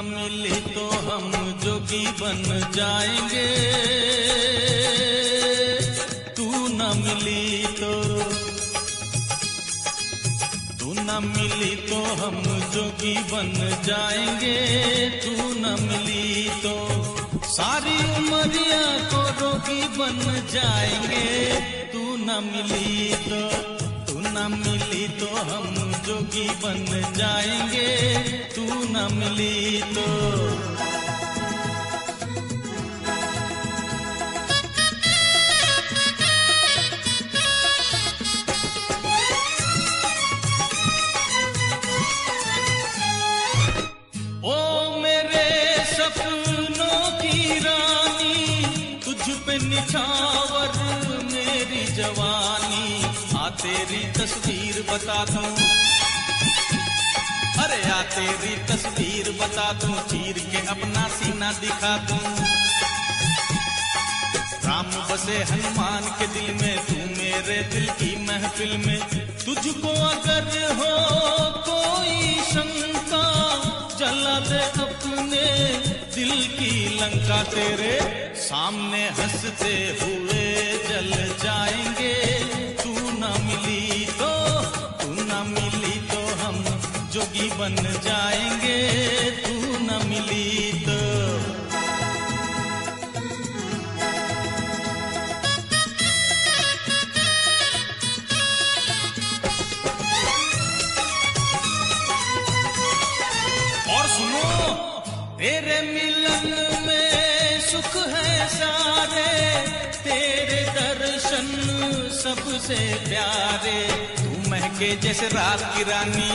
मिली तो हम जोगी बन जाएंगे, तू न मिली तो, तू न मिली तो हम जोगी बन जाएंगे, तू न मिली तो सारी उमरिया को रोगी बन जाएंगे, तू न मिली तो, तू न मिली तो हम जोगी बन जाएंगे, तू न मिली तो। ओ मेरे सपनों की रानी, तुझ पे निछावर मेरी जवानी, आ तेरी तस्वीर बता दूं, अरे आ तेरी तस्वीर बता दूं, चीर के अपना सीना दिखा दूं। राम बसे हनुमान के दिल में, तू मेरे दिल की महफिल में, तुझको अगर हो कोई शंका, जला दे अपने दिल की लंका, तेरे सामने हंसते हुए जल जाएंगे, तू न मिली तो, तू न मिली तो हम जोगी बन जाएंगे, तू न मिली तो। और सुनो, तेरे मिलन में सुख है सारे, तेरे दर्शन सबसे प्यारे, तू महके जैसे रात की रानी,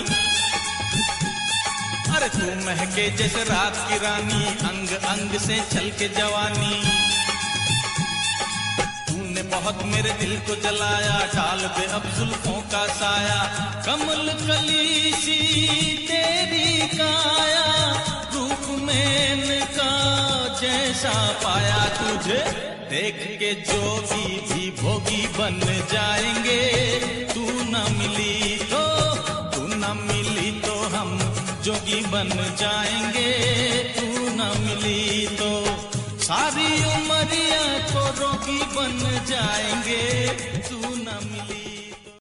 अरे तू महके जैसे रात की रानी, अंग अंग से छलके जवानी, तूने बहुत मेरे दिल को जलाया, डाल दे अब जुल्फों का साया, कमल कली सी तेरी काया, रूप में का जैसा पाया, तुझे देख के जोगी भी भोगी बन जाएंगे, तू न मिली तो, तू न मिली तो हम जोगी बन जाएंगे, तू न मिली तो सारी उमरिया को रोगी बन जाएंगे, तू